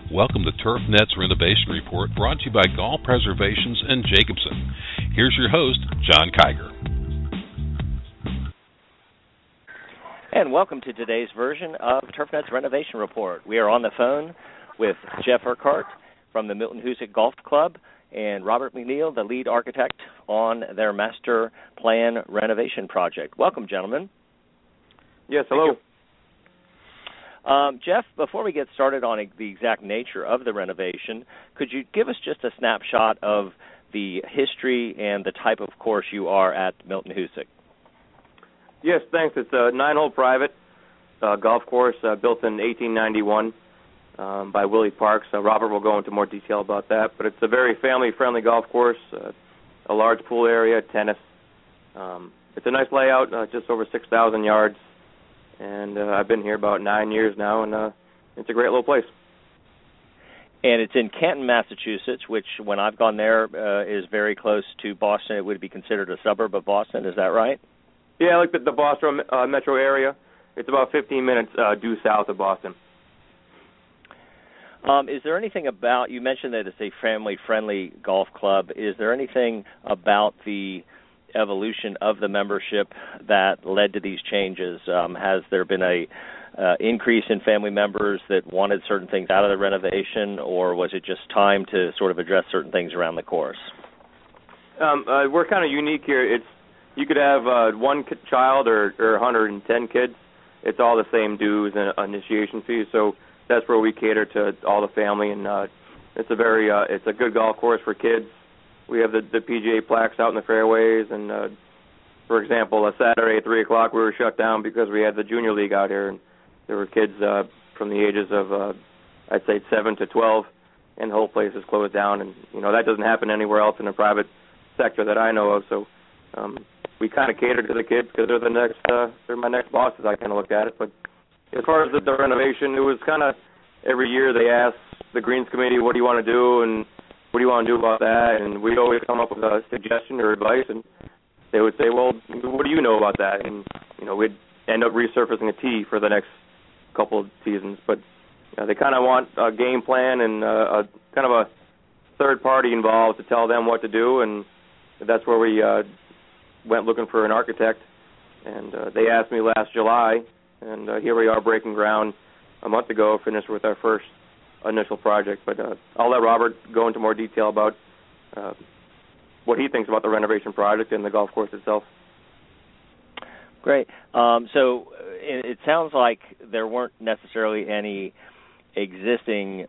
Welcome to TurfNet's Renovation Report, brought to you by Gall Preservations and Jacobson. Here's your host, John Kiger. And welcome to today's version of TurfNet's Renovation Report. We are on the phone with Jeff Urquhart from the Milton Hoosick Golf Club and Robert McNeil, the lead architect on their master plan renovation project. Welcome, gentlemen. Yes, hello. Jeff, before we get started on the exact nature of the renovation, could you give us just a snapshot of the history and the type of course you are at Milton Hoosick? Yes, thanks. It's a 9-hole private golf course built in 1891 by Willie Parks. Robert will go into more detail about that, but it's a very family-friendly golf course, a large pool area, tennis. It's a nice layout, just over 6,000 yards. And I've been here about 9 years now, and it's a great little place. And it's in Canton, Massachusetts, which, when I've gone there, is very close to Boston. It would be considered a suburb of Boston. Is that right? Yeah, I like the Boston metro area. It's about 15 minutes due south of Boston. Is there anything about, you mentioned that it's a family-friendly golf club. Is there anything about the evolution of the membership that led to these changes? Has there been a increase in family members that wanted certain things out of the renovation, or was it just time to sort of address certain things around the course? We're kind of unique here. You could have one child or 110 kids. It's all the same dues and initiation fees, so that's where we cater to all the family, and it's a good golf course for kids. We have the PGA plaques out in the fairways, and for example, a Saturday at 3 o'clock we were shut down because we had the junior league out here, and there were kids from the ages of I'd say 7 to 12, and the whole place is closed down. And that doesn't happen anywhere else in the private sector that I know of. So we kind of cater to the kids because they're my next bosses. I kind of look at it. But as far as the renovation, it was kind of every year they ask the Greens Committee, what do you want to do, and what do you want to do about that? And we'd always come up with a suggestion or advice, and they would say, well, what do you know about that? And, we'd end up resurfacing a tee for the next couple of seasons. But they kind of want a game plan and a kind of a third party involved to tell them what to do, and that's where we went looking for an architect. And they asked me last July, and here we are breaking ground a month ago, finished with our first initial project, but I'll let Robert go into more detail about what he thinks about the renovation project and the golf course itself. Great. So it sounds like there weren't necessarily any existing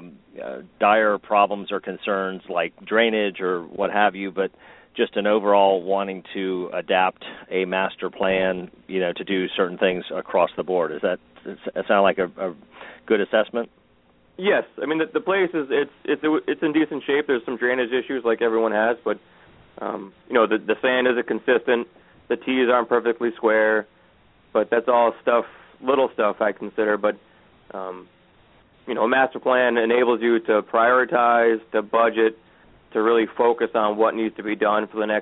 dire problems or concerns like drainage or what have you, but just an overall wanting to adapt a master plan, to do certain things across the board. Does that sound like a good assessment? Yes, I mean the place it's in decent shape. There's some drainage issues like everyone has, but the sand isn't consistent. The tees aren't perfectly square, but that's all little stuff I consider. But a master plan enables you to prioritize, to budget, to really focus on what needs to be done for the next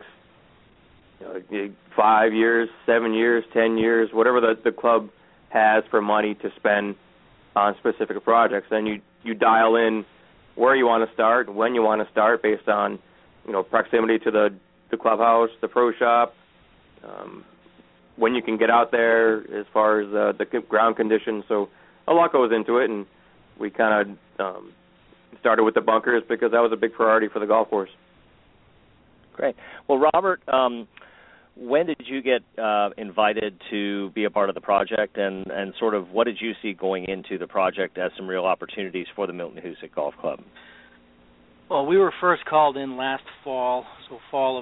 5 years, 7 years, 10 years, whatever the club has for money to spend on specific projects. Then you dial in where you want to start, when you want to start, based on proximity to the clubhouse, the pro shop, when you can get out there as far as the ground conditions. So a lot goes into it, and we kind of started with the bunkers because that was a big priority for the golf course. Great. Well, Robert, when did you get invited to be a part of the project, and sort of what did you see going into the project as some real opportunities for the Milton Hoosick Golf Club? Well, we were first called in last fall, so fall of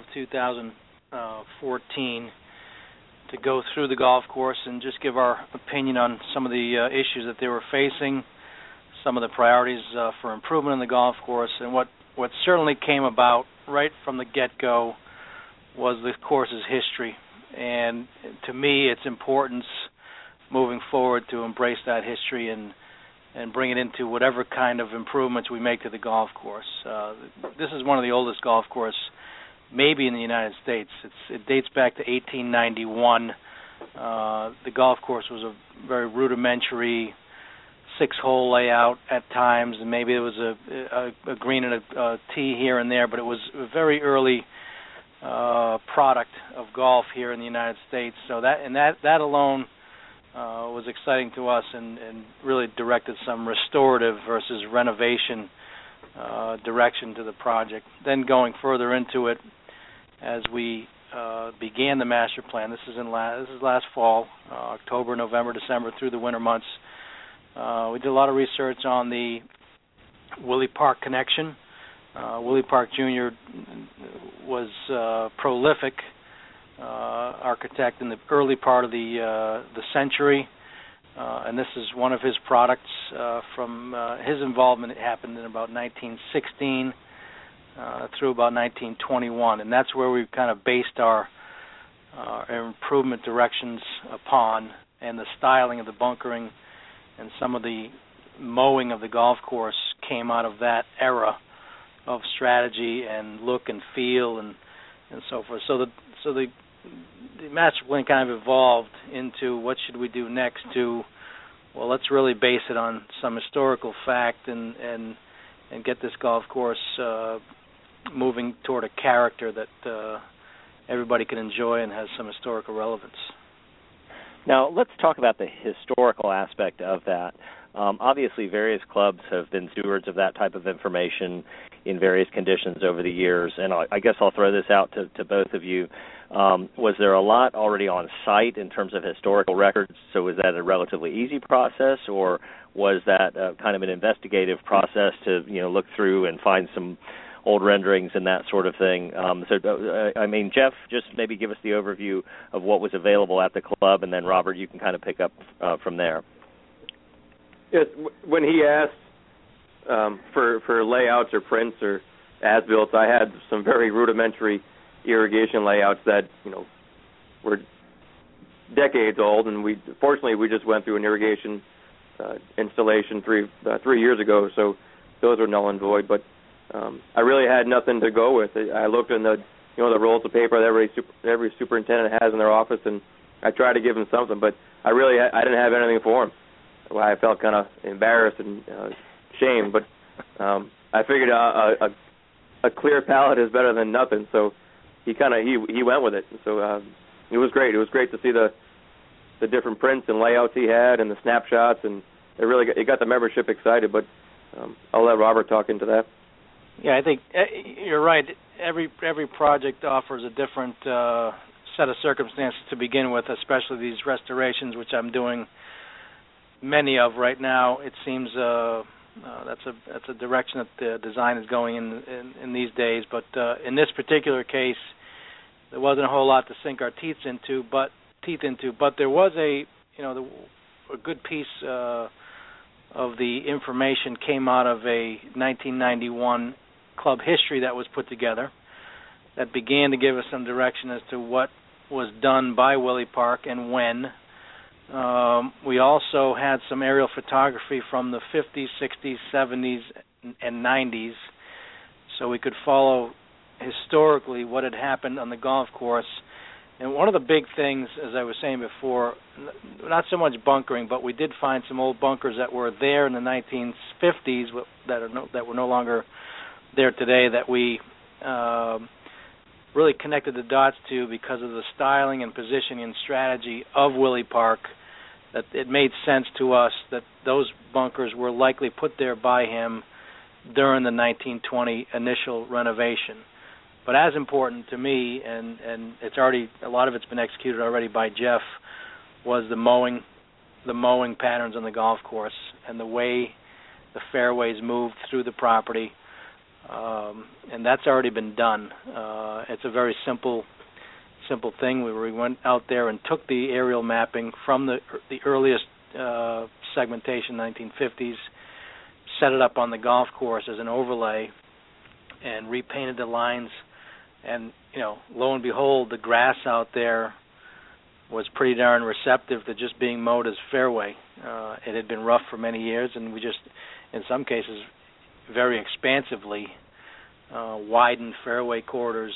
2014, to go through the golf course and just give our opinion on some of the issues that they were facing, some of the priorities for improvement in the golf course, and what certainly came about right from the get-go was the course's history, and to me its importance moving forward to embrace that history and bring it into whatever kind of improvements we make to the golf course. This is one of the oldest golf courses maybe in the United States. It dates back to 1891. The golf course was a very rudimentary 6-hole layout at times, and maybe there was a green and a tee here and there, but it was a very early product of golf here in the United States. So that alone was exciting to us, and really directed some restorative versus renovation direction to the project. Then going further into it, as we began the master plan, this is last fall, October, November, December, through the winter months. We did a lot of research on the Willie Park connection. Willie Park Jr. was prolific architect in the early part of the century, and this is one of his products from his involvement. It happened in about 1916 through about 1921, and that's where we've kind of based our improvement directions upon, and the styling of the bunkering and some of the mowing of the golf course came out of that era of strategy and look and feel and so forth. So the master plan kind of evolved into what should we do next to, well, let's really base it on some historical fact and get this golf course moving toward a character that everybody can enjoy and has some historical relevance. Now, let's talk about the historical aspect of that. Obviously, various clubs have been stewards of that type of information in various conditions over the years, and I guess I'll throw this out to both of you. Was there a lot already on site in terms of historical records? So was that a relatively easy process, or was that kind of an investigative process to look through and find some old renderings and that sort of thing? Jeff, just maybe give us the overview of what was available at the club, and then Robert, you can kind of pick up from there. Yes, when he asked for layouts or prints or as-built, I had some very rudimentary irrigation layouts that were decades old, and fortunately we just went through an irrigation installation 3 years ago, so those are null and void. But I really had nothing to go with. I looked in the rolls of paper that every superintendent has in their office, and I tried to give him something, but I didn't have anything for him. Well, I felt kind of embarrassed and shamed, but I figured a clear palette is better than nothing. So he went with it. So it was great. It was great to see the different prints and layouts he had and the snapshots, and it got the membership excited. But I'll let Robert talk into that. Yeah, I think you're right. Every project offers a different set of circumstances to begin with, especially these restorations, which I'm doing many of right now. It seems that's a direction that the design is going in these days. But in this particular case, there wasn't a whole lot to sink our teeth into. But there was a good piece of the information came out of a 1991 club history that was put together that began to give us some direction as to what was done by Willie Park and when. We also had some aerial photography from the 50s, 60s, 70s, and 90s, so we could follow historically what had happened on the golf course. And one of the big things, as I was saying before, not so much bunkering, but we did find some old bunkers that were there in the 1950s that were no longer there today, that we really connected the dots to because of the styling and positioning and strategy of Willie Park, that it made sense to us that those bunkers were likely put there by him during the 1920 initial renovation. But as important to me, and it's already, a lot of it's been executed already by Jeff, was the mowing patterns on the golf course and the way the fairways moved through the property. And that's already been done. It's a very simple thing. We went out there and took the aerial mapping from the earliest segmentation, 1950s, set it up on the golf course as an overlay, and repainted the lines. And lo and behold, the grass out there was pretty darn receptive to just being mowed as fairway. It had been rough for many years, and we just, in some cases, very expansively widened fairway quarters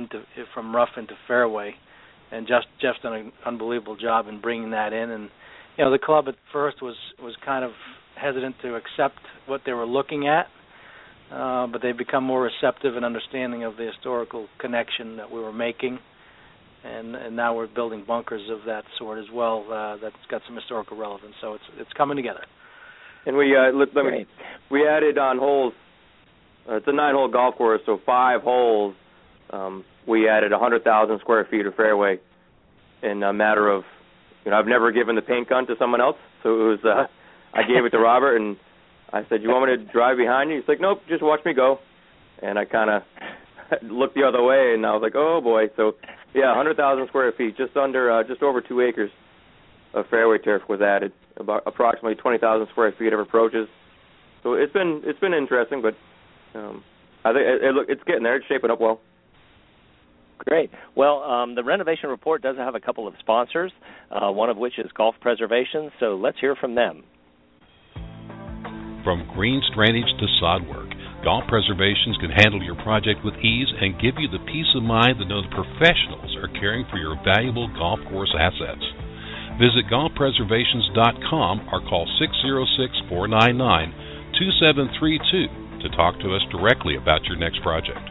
from rough into fairway, and Jeff's done an unbelievable job in bringing that in, The club at first was kind of hesitant to accept what they were looking at, but they've become more receptive and understanding of the historical connection that we were making, and now we're building bunkers of that sort as well. That's got some historical relevance, so it's coming together. And we added on holes. It's a 9-hole golf course, so 5 holes. We added 100,000 square feet of fairway in a matter of. I've never given the paint gun to someone else, so it was. I gave it to Robert, and I said, "You want me to drive behind you?" He's like, "Nope, just watch me go." And I kind of looked the other way, and I was like, "Oh boy!" So, 100,000 square feet, just over 2 acres of fairway turf was added. About approximately 20,000 square feet of approaches. So it's been interesting, but I think it's getting there. It's shaping up well. Great. Well, the renovation report does have a couple of sponsors, one of which is Golf Preservation, so let's hear from them. From greens drainage to sod work, Golf Preservations can handle your project with ease and give you the peace of mind that know the professionals are caring for your valuable golf course assets. Visit golfpreservations.com or call 606-499-2732 to talk to us directly about your next project.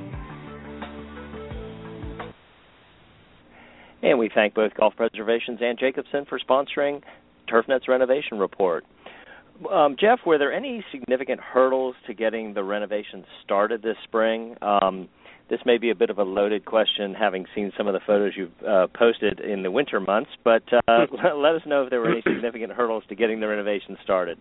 And we thank both Golf Preservations and Jacobson for sponsoring TurfNet's renovation report. Jeff, were there any significant hurdles to getting the renovation started this spring? This may be a bit of a loaded question, having seen some of the photos you've posted in the winter months, but let us know if there were any significant hurdles to getting the renovation started.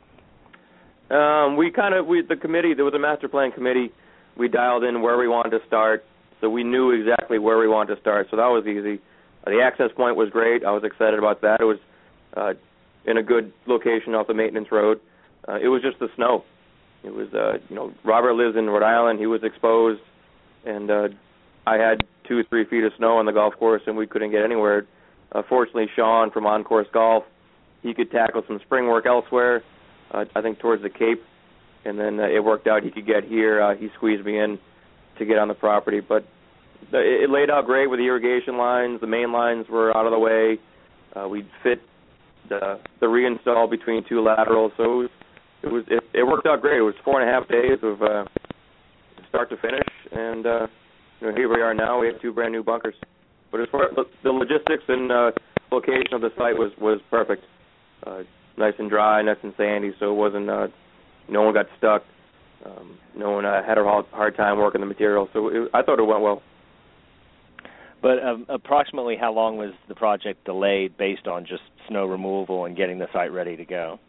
The committee, there was a master plan committee, we dialed in where we wanted to start, so we knew exactly where we wanted to start, so that was easy. The access point was great. I was excited about that. It was in a good location off the maintenance road. It was just the snow. It was, Robert lives in Rhode Island. He was exposed, and I had 2 or 3 feet of snow on the golf course, and we couldn't get anywhere. Fortunately, Sean from On-Course Golf, he could tackle some spring work elsewhere, I think towards the Cape, and then it worked out. He could get here. He squeezed me in to get on the property, but it laid out great with the irrigation lines. The main lines were out of the way. We fit the reinstall between 2 laterals, so it worked out great. It was 4.5 days of start to finish, and here we are now. We have 2 brand new bunkers. But as far as the logistics and location of the site was perfect. Nice and dry, nice and sandy, so it wasn't. No one got stuck. No one had a hard time working the material, so I thought it went well. But approximately how long was the project delayed based on just snow removal and getting the site ready to go?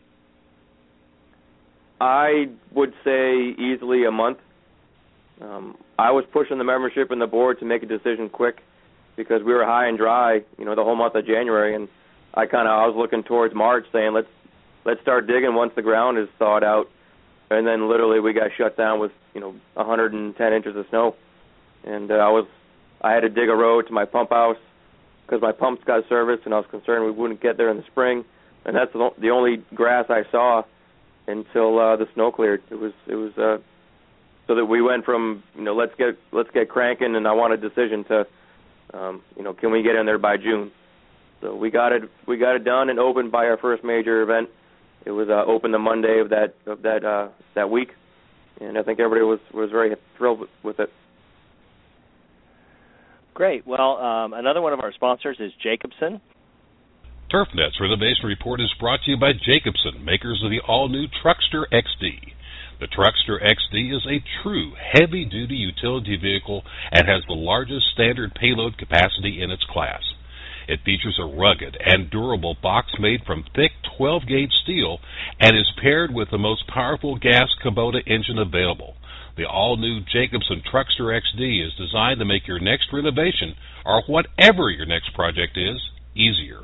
I would say easily a month. I was pushing the membership and the board to make a decision quick because we were high and dry, the whole month of January, and I was looking towards March saying let's start digging once the ground is thawed out. And then literally we got shut down with 110 inches of snow, and I had to dig a road to my pump house because my pumps got serviced, and I was concerned we wouldn't get there in the spring, and that's the only grass I saw until the snow cleared. It was so that we went from let's get cranking, and I want a decision to can we get in there by June? So we got it done and opened by our first major event. It was open the Monday of that week, and I think everybody was very thrilled with it. Great. Well, another one of our sponsors is Jacobson. TurfNet's renovation report is brought to you by Jacobson, makers of the all-new Truckster XD. The Truckster XD is a true heavy-duty utility vehicle and has the largest standard payload capacity in its class. It features a rugged and durable box made from thick 12-gauge steel and is paired with the most powerful gas Kubota engine available. The all-new Jacobson Truckster XD is designed to make your next renovation, or whatever your next project is, easier.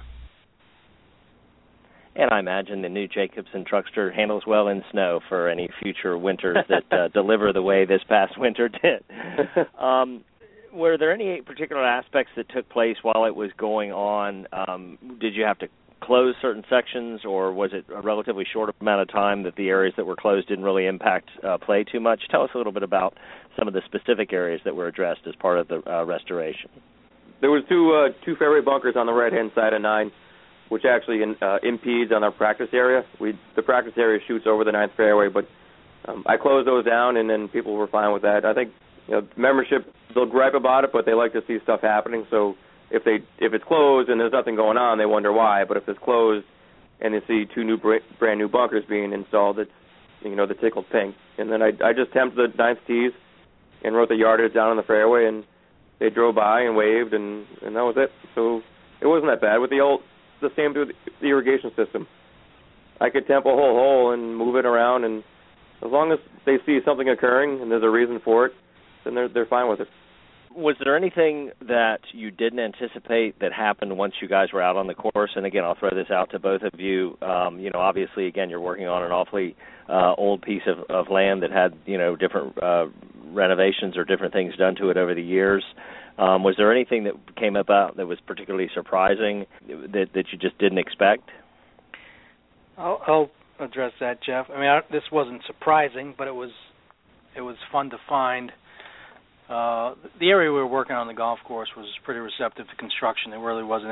And I imagine the new Jacobson Truckster handles well in snow for any future winters that deliver the way this past winter did. Were there any particular aspects that took place while it was going on? Did you have to close certain sections, or was it a relatively short amount of time that the areas that were closed didn't really impact play too much? Tell us a little bit about some of the specific areas that were addressed as part of the restoration. There was two fairway bunkers on the right-hand side of 9. which actually impedes on our practice area. The practice area shoots over the 9th fairway, but I closed those down, and then people were fine with that. I think membership, they'll gripe about it, but they like to see stuff happening. So if it's closed and there's nothing going on, they wonder why. But if it's closed and they see 2 brand new bunkers being installed, it's the tickled pink. And then I just temped the 9th tees and wrote the yardage down on the fairway, and they drove by and waved, and that was it. So it wasn't that bad. With the same through the irrigation system, I could temp a whole hole and move it around, and as long as they see something occurring and there's a reason for it, then they're fine with it. Was there anything that you didn't anticipate that happened once you guys were out on the course? And again, I'll throw this out to both of you. Obviously, again, you're working on an awfully old piece of land that had, different renovations or different things done to it over the years. Was there anything that came about that was particularly surprising that you just didn't expect? I'll address that, Jeff. I mean, this wasn't surprising, but it was fun to find. The area we were working on the golf course was pretty receptive to construction. There really wasn't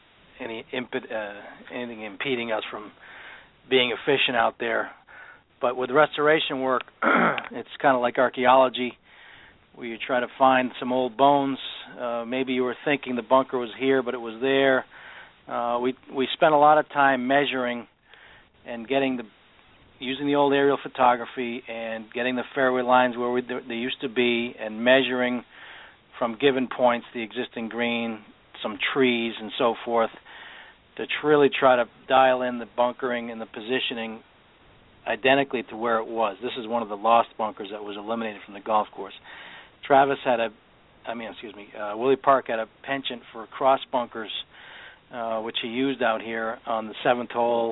anything impeding us from being efficient out there. But with restoration work, it's kind of like archaeology, where you try to find some old bones. Maybe you were thinking the bunker was here, but it was there. We spent a lot of time measuring and using the old aerial photography and getting the fairway lines where they used to be, and measuring from given points the existing green, some trees and so forth, to really try to dial in the bunkering and the positioning identically to where it was. This is one of the lost bunkers that was eliminated from the golf course. Willie Park had a penchant for cross bunkers, which he used out here on the 7th hole.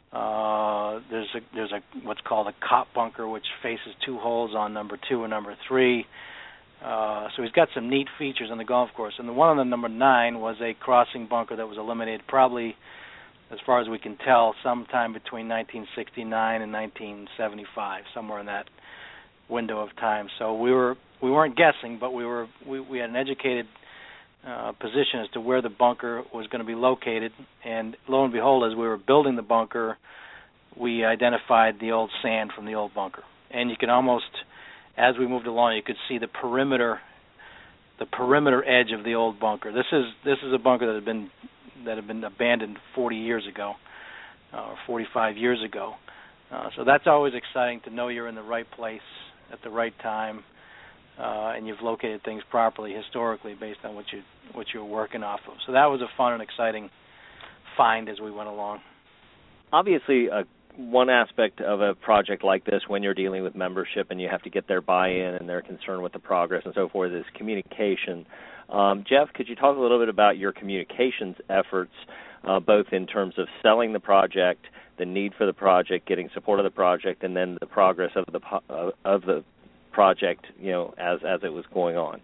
There's a what's called a cop bunker, which faces 2 holes on number 2 and number 3. So he's got some neat features on the golf course. And the one on the number 9 was a crossing bunker that was eliminated probably, as far as we can tell, sometime between 1969 and 1975, somewhere in that window of time. So we weren't guessing, but we had an educated position as to where the bunker was going to be located, and lo and behold, as we were building the bunker, we identified the old sand from the old bunker. And you can almost, as we moved along, you could see the perimeter edge of the old bunker. This is a bunker that had been abandoned 40 years ago, or 45 years ago. So that's always exciting to know you're in the right place at the right time. And you've located things properly historically based on what you're working off of. So that was a fun and exciting find as we went along. Obviously, one aspect of a project like this, when you're dealing with membership and you have to get their buy-in and they're concerned with the progress and so forth, is communication. Jeff, could you talk a little bit about your communications efforts, both in terms of selling the project, the need for the project, getting support of the project, and then the progress of the project, as it was going on?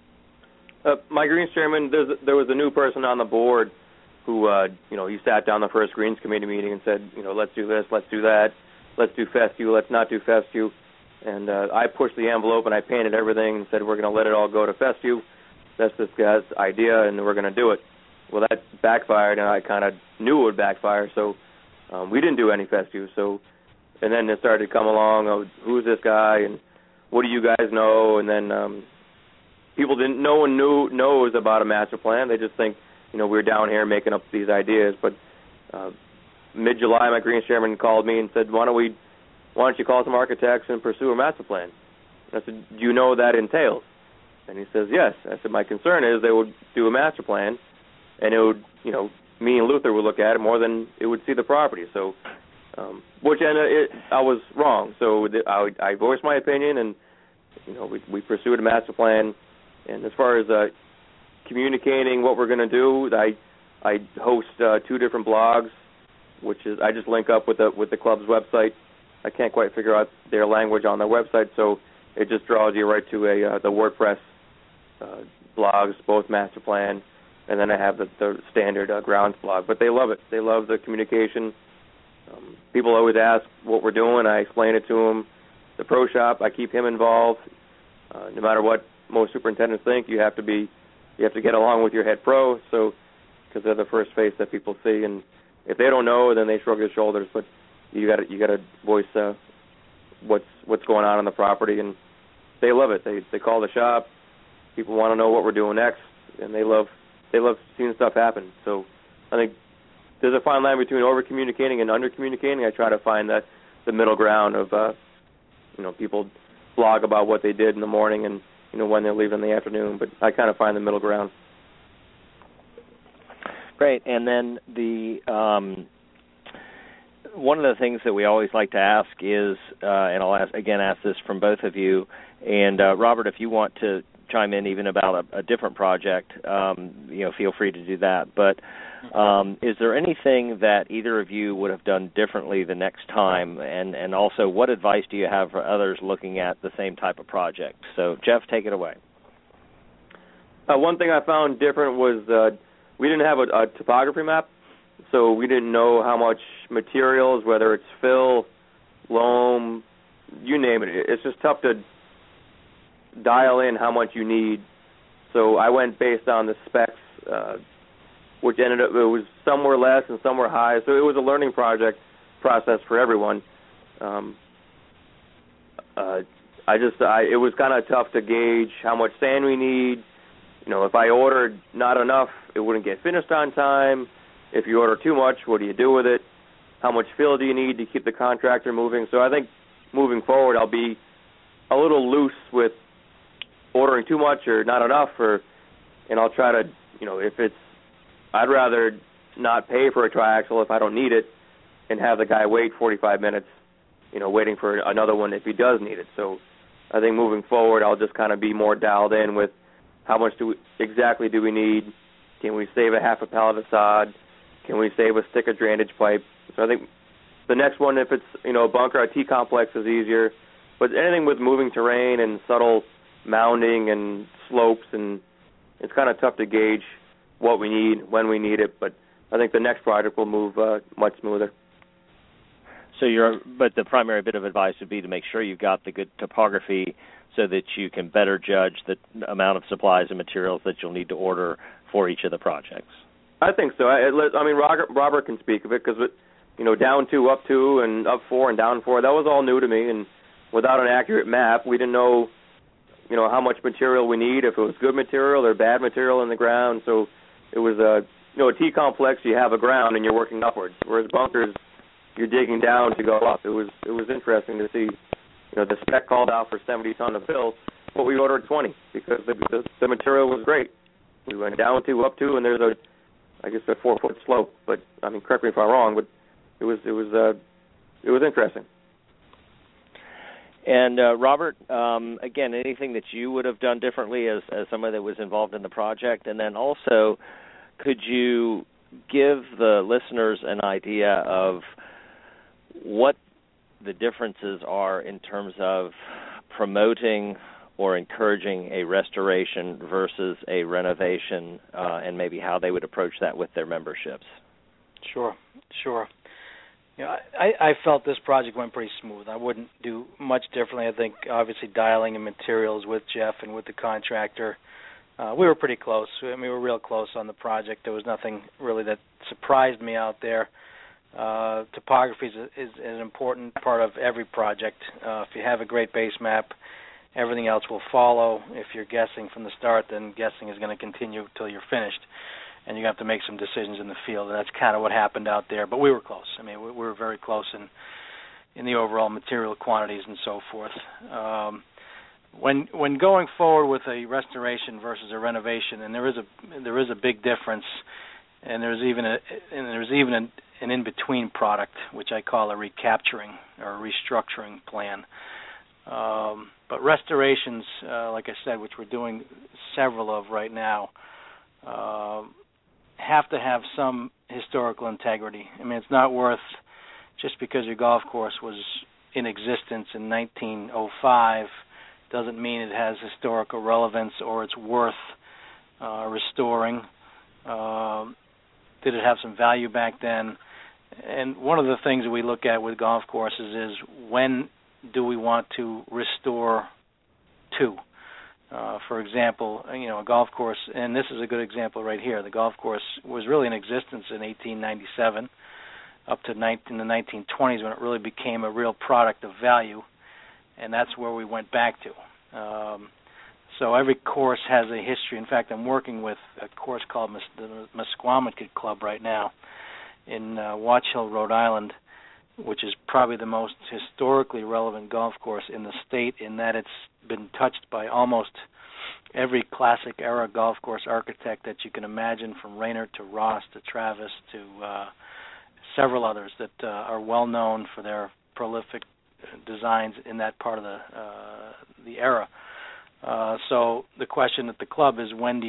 My Greens chairman, there was a new person on the board who, he sat down the first Greens committee meeting and said, let's do this, let's do that, let's do fescue, let's not do fescue. And I pushed the envelope and I painted everything and said, we're going to let it all go to fescue. That's this guy's idea, and we're going to do it. Well, that backfired, and I kind of knew it would backfire, so we didn't do any fescue. So, and then it started to come along, who's this guy, and what do you guys know? And then no one knows about a master plan. They just think, we're down here making up these ideas. But mid-July, my Greens chairman called me and said, why don't you call some architects and pursue a master plan? And I said, do you know what that entails? And he says, yes. I said, my concern is they would do a master plan, and it would, me and Luther would look at it more than it would see the property. So, I was wrong. So I voiced my opinion, and we pursued a master plan. And as far as communicating what we're going to do, I host 2 different blogs, which is I just link up with the club's website. I can't quite figure out their language on their website, so it just draws you right to the WordPress blogs, both master plan, and then I have the standard grounds blog. But they love it. They love the communication. People always ask what we're doing. I explain it to them. The pro shop, I keep him involved. No matter what most superintendents think, you have to get along with your head pro. So because they're the first face that people see, and if they don't know, then they shrug their shoulders. But you got to voice what's going on the property, and they love it. They call the shop. People want to know what we're doing next, and they love seeing stuff happen. So I think there's a fine line between over communicating and under communicating. I try to find the middle ground of people blog about what they did in the morning and when they leave in the afternoon, but I kind of find the middle ground. Great. And then one of the things that we always like to ask is, and I'll ask this from both of you, and Robert, if you want to chime in even about a different project, feel free to do that. But is there anything that either of you would have done differently the next time? And also, what advice do you have for others looking at the same type of project? So, Jeff, take it away. One thing I found different was we didn't have a topography map, so we didn't know how much materials, whether it's fill, loam, you name it. It's just tough to dial in how much you need. So I went based on the specs, which ended up, it was some were less and some were high. So it was a learning process for everyone. It was kind of tough to gauge how much sand we need. If I ordered not enough, it wouldn't get finished on time. If you order too much, what do you do with it? How much fill do you need to keep the contractor moving? So I think moving forward, I'll be a little loose with ordering too much or not enough, and I'll try to, I'd rather not pay for a triaxle if I don't need it and have the guy wait 45 minutes, waiting for another one if he does need it. So I think moving forward, I'll just kind of be more dialed in with how much exactly do we need? Can we save a half a pallet of sod? Can we save a stick of drainage pipe? So I think the next one, if it's, a bunker, a T-complex is easier. But anything with moving terrain and subtle mounding and slopes, and it's kind of tough to gauge what we need, when we need it. But I think the next project will move much smoother. So but the primary bit of advice would be to make sure you've got the good topography so that you can better judge the amount of supplies and materials that you'll need to order for each of the projects. I think so. Robert can speak of it because, down 2, up 2, and up 4, and down 4, that was all new to me. And without an accurate map, we didn't know, how much material we need, if it was good material or bad material in the ground. So it was a T-complex, you have a ground and you're working upwards, whereas bunkers, you're digging down to go up. It was interesting to see, the spec called out for 70 ton of fill, but we ordered 20 because the material was great. We went down 2, up 2, and there's a 4-foot slope. But correct me if I'm wrong, but it was interesting. And Robert, again, anything that you would have done differently as someone that was involved in the project, and then also, could you give the listeners an idea of what the differences are in terms of promoting or encouraging a restoration versus a renovation, and maybe how they would approach that with their memberships? Sure. I felt this project went pretty smooth. I wouldn't do much differently. I think, obviously, dialing in materials with Jeff and with the contractor, we were pretty close. We were real close on the project. There was nothing really that surprised me out there. Topography is an important part of every project. If you have a great base map, everything else will follow. If you're guessing from the start, then guessing is going to continue until you're finished, and you have to make some decisions in the field, and that's kind of what happened out there. But we were close. We were very close in the overall material quantities and so forth. When going forward with a restoration versus a renovation, and there is a big difference, and there's even an in-between product, which I call a recapturing or a restructuring plan. But restorations, like I said, which we're doing several of right now, have to have some historical integrity. It's not worth, just because your golf course was in existence in 1905, doesn't mean it has historical relevance or it's worth restoring. Did it have some value back then? And one of the things that we look at with golf courses is, when do we want to restore to? For example, a golf course, and this is a good example right here. The golf course was really in existence in 1897 up to in the 1920s when it really became a real product of value, and that's where we went back to. So every course has a history. In fact, I'm working with a course called the Mesquamaket Club right now in Watch Hill, Rhode Island, which is probably the most historically relevant golf course in the state in that it's been touched by almost every classic era golf course architect that you can imagine, from Rayner to Ross to Travis to several others that are well known for their prolific designs in that part of the era. So the question at the club is, what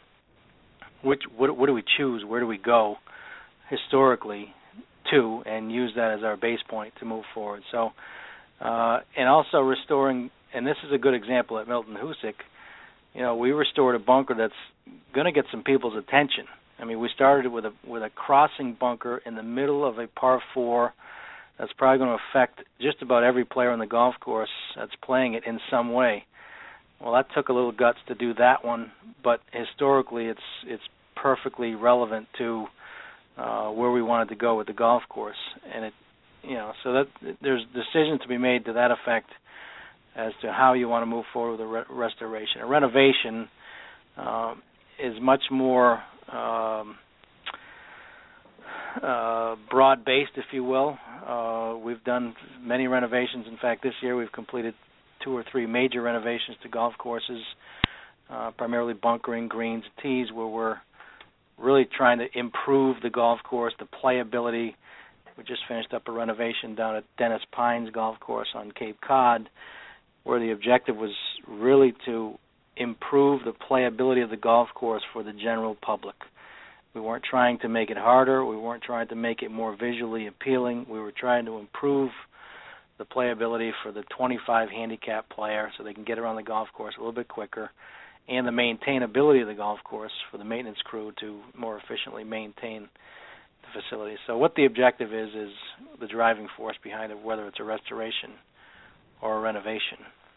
do we choose? Where do we go historically to, and use that as our base point to move forward? So, and also restoring, and this is a good example at Milton Hoosick. We restored a bunker that's going to get some people's attention. I mean, we started with a crossing bunker in the middle of a par 4 that's probably going to affect just about every player on the golf course that's playing it in some way. Well, that took a little guts to do that one, but historically it's perfectly relevant to where we wanted to go with the golf course, and so that there's decisions to be made to that effect as to how you want to move forward with a restoration. A renovation is much more broad-based, if you will. We've done many renovations. In fact, this year we've completed 2 or 3 major renovations to golf courses, primarily bunkering, greens, tees, where we're really trying to improve the golf course, the playability. We just finished up a renovation down at Dennis Pines Golf Course on Cape Cod, where the objective was really to improve the playability of the golf course for the general public. We weren't trying to make it harder. We weren't trying to make it more visually appealing. We were trying to improve the playability for the 25 handicap player so they can get around the golf course a little bit quicker, and the maintainability of the golf course for the maintenance crew to more efficiently maintain the facility. So what the objective is the driving force behind it, whether it's a restoration or a renovation.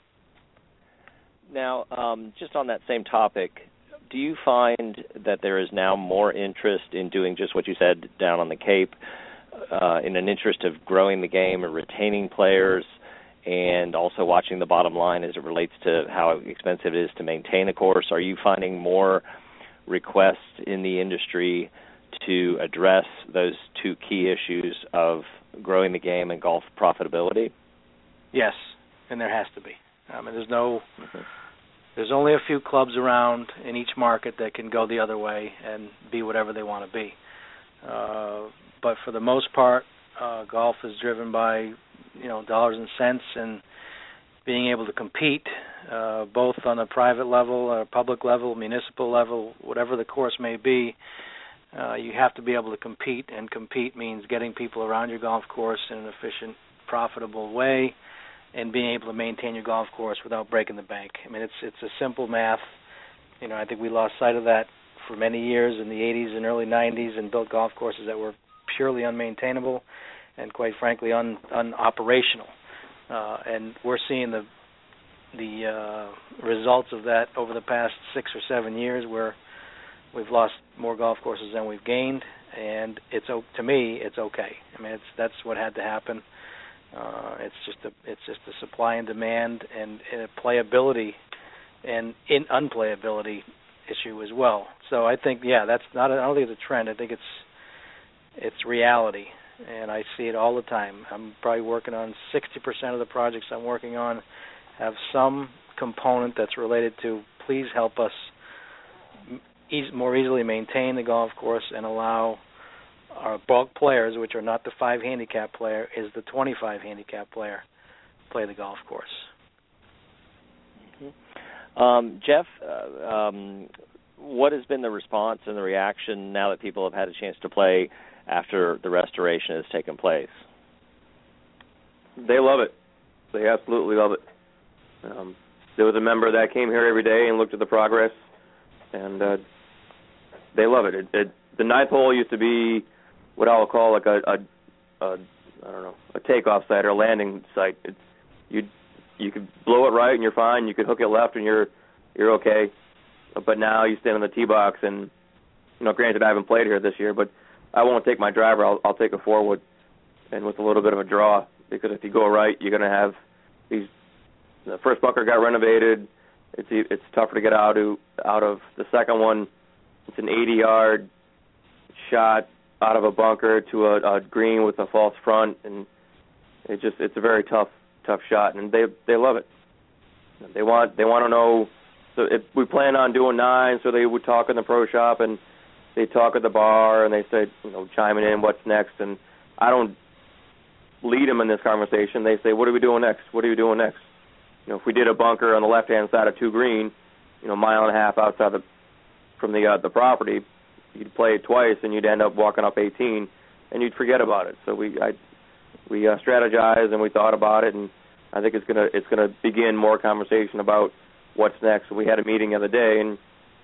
Now, just on that same topic, do you find that there is now more interest in doing just what you said down on the Cape, in an interest of growing the game or retaining players, and also watching the bottom line as it relates to how expensive it is to maintain a course? Are you finding more requests in the industry to address those 2 key issues of growing the game and golf profitability? Yes, and there has to be. There's only a few clubs around in each market that can go the other way and be whatever they want to be. But for the most part, golf is driven by dollars and cents, and being able to compete both on a private level, or public level, municipal level, whatever the course may be. You have to be able to compete, and compete means getting people around your golf course in an efficient, profitable way, and being able to maintain your golf course without breaking the bank. I mean, it's a simple math. I think we lost sight of that for many years in the 80s and early 90s, and built golf courses that were purely unmaintainable and, quite frankly, unoperational. And we're seeing the results of that over the past 6 or 7 years, where we've lost more golf courses than we've gained, and to me, it's okay. I mean, that's what had to happen. It's just a supply and demand and a playability and unplayability issue as well. So I think, that's not. I don't think it's a trend. I think it's reality, and I see it all the time. I'm probably working on 60% of the projects I'm working on have some component that's related to please help us more easily maintain the golf course and allow our bulk players, which are not the 5 handicap player, is the 25 handicap player, play the golf course. Mm-hmm. Jeff, what has been the response and the reaction now that people have had a chance to play after the restoration has taken place? They love it. They absolutely love it. There was a member that came here every day and looked at the progress, and they love it. The 9th hole used to be what I would call like a takeoff site or a landing site. You could blow it right and you're fine. You could hook it left and you're you're okay. But now you stand on the tee box, and granted I haven't played here this year, but I won't take my driver. I'll take a forward, and with a little bit of a draw, because if you go right, you're going to have these. The first bunker got renovated. It's tougher to get out of. The second one, it's an 80-yard shot out of a bunker to a green with a false front, and it's a very tough shot, and they love it. They want to know. So if we plan on doing 9, so they would talk in the pro shop, and they talk at the bar, and they say, chiming in, what's next, and I don't lead them in this conversation. They say, what are we doing next? What are you doing next? If we did a bunker on the left-hand side of 2 green, mile and a half outside from the property, you'd play it twice, and you'd end up walking up 18, and you'd forget about it. So we strategized, and we thought about it, and I think it's gonna begin more conversation about what's next. We had a meeting the other day, and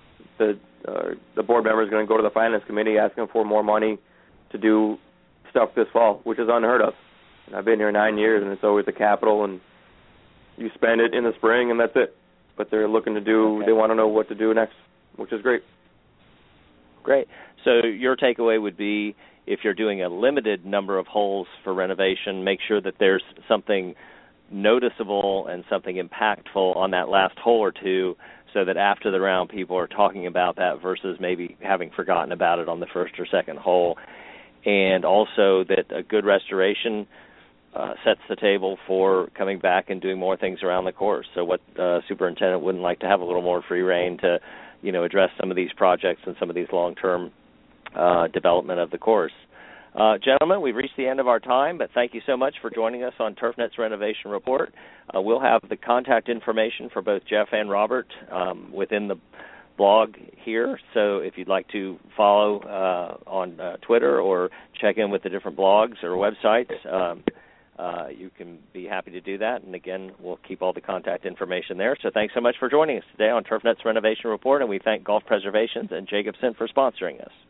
the board member is going to go to the finance committee asking for more money to do stuff this fall, which is unheard of. And I've been here 9 years, and it's always the capital, and you spend it in the spring, and that's it. But they're looking to do. Okay. They want to know what to do next, which is great. Great. So your takeaway would be, if you're doing a limited number of holes for renovation, make sure that there's something noticeable and something impactful on that last hole or two, so that after the round people are talking about that versus maybe having forgotten about it on the first or second hole. And also that a good restoration sets the table for coming back and doing more things around the course. So what superintendent wouldn't like to have a little more free reign to, address some of these projects and some of these long-term development of the course. Gentlemen, we've reached the end of our time, but thank you so much for joining us on TurfNet's Renovation Report. We'll have the contact information for both Jeff and Robert within the blog here, so if you'd like to follow on Twitter or check in with the different blogs or websites, you can be happy to do that. And again, we'll keep all the contact information there. So thanks so much for joining us today on TurfNet's Renovation Report, and we thank Golf Preservations and Jacobson for sponsoring us.